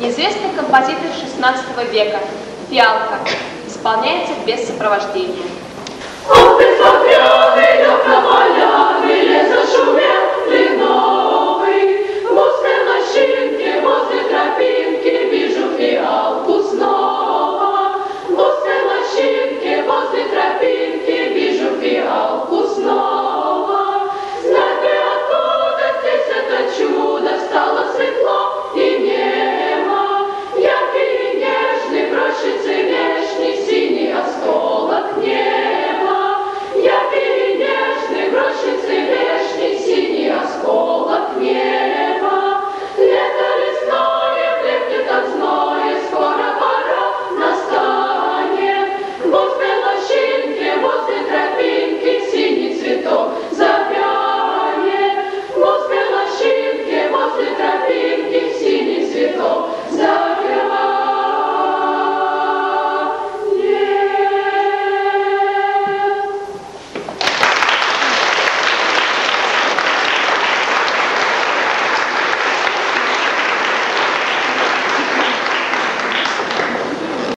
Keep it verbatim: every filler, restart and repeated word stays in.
Неизвестный композитор шестнадцатого века, «Фиалка», исполняется без сопровождения. Он присмотрел, идет на поля, вылез зашумел.